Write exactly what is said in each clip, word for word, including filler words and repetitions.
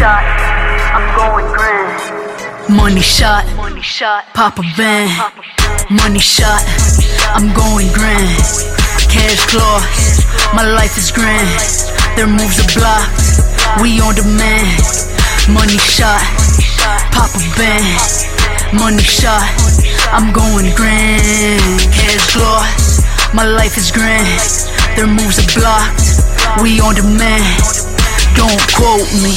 shot, I'm going grand. Money shot, money shot, pop a van. Money shot, I'm going grand. Cash claws, my life is grand. Their moves are blocked, we on demand. Money shot, pop a van. Money shot, I'm going grand. Cash claws, my life is grand. Their moves are blocked, we on demand. Don't quote me,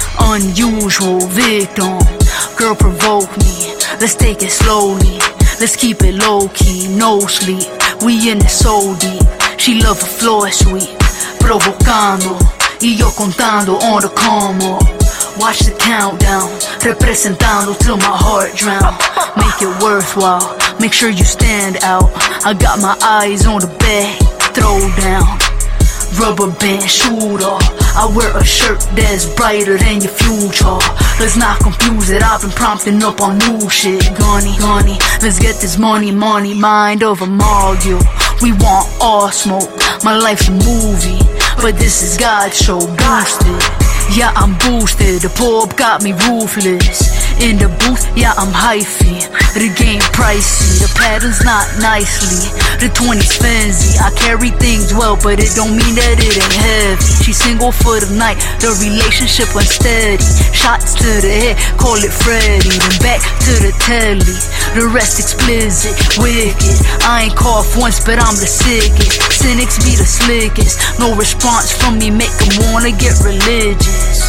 unusual victim. Girl, provoke me, let's take it slowly. Let's keep it low-key, no sleep. We in it so deep. She love a floor sweet, provocando y yo contando on the come up. Watch the countdown, representando till my heart drown. Make it worthwhile, make sure you stand out. I got my eyes on the bag, throw down. Rubber band shooter, I wear a shirt that's brighter than your future. Let's not confuse it, I've been prompting up on new shit. Gunny, gunny, let's get this money, money, mind of a mogul. We want all smoke, my life's a movie, but this is God's show, boosted. Yeah, I'm boosted, the pub got me ruthless. In the booth, yeah, I'm hyphy. The game pricey, the pattern's not nicely. The twenties fancy, I carry things well, but it don't mean that it ain't heavy. She single for the night, the relationship unsteady. Shots to the head, call it Freddy. Then back to the telly, the rest explicit, wicked. I ain't cough once, but I'm the sickest. Cynics be the slickest. No response from me, make them wanna get religious.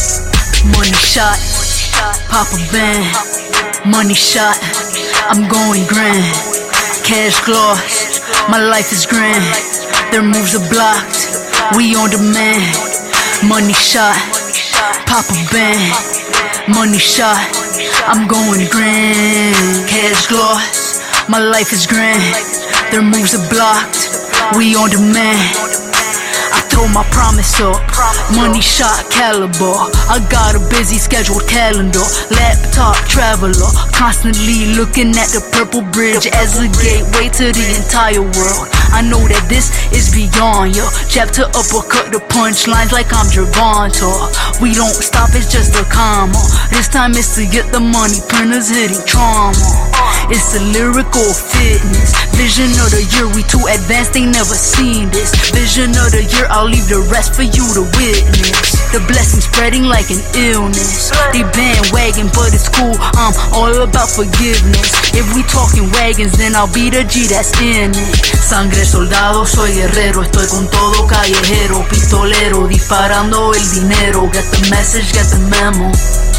Money shot, pop a van. Money shot, I'm going grand. Cash claws, my life is grand. Their moves are blocked, we on demand. Money shot, pop a van. Money shot, I'm going grand. Cash claws, my life is grand. Their moves are blocked, we on demand. I throw my promise up, money shot caliber. I got a busy scheduled calendar, laptop traveler, constantly looking at the purple bridge as a gateway to the entire world. I know that this is beyond ya. Jab to uppercut the punchlines like I'm Gervonta. We don't stop, it's just a comma. This time it's to get the money, printers hitting trauma. It's a lyrical fitness. Vision of the year, we too advanced, they never seen this. Vision of the year, I'll leave the rest for you to witness. The blessing spreading like an illness. They bandwagon, but it's cool, I'm all about forgiveness. If we talking wagons, then I'll be the G that's in it. Sangre soldado, soy guerrero, estoy con todo callejero, pistolero, disparando el dinero. Get the message, get the memo.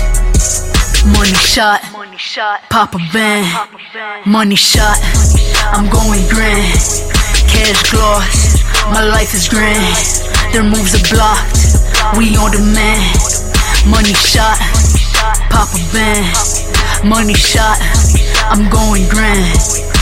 Money shot, pop a van. Money shot, I'm going grand. Cash claws, my life is grand. Their moves are blocked, we on demand. Money shot, pop a van. Money shot, I'm going grand.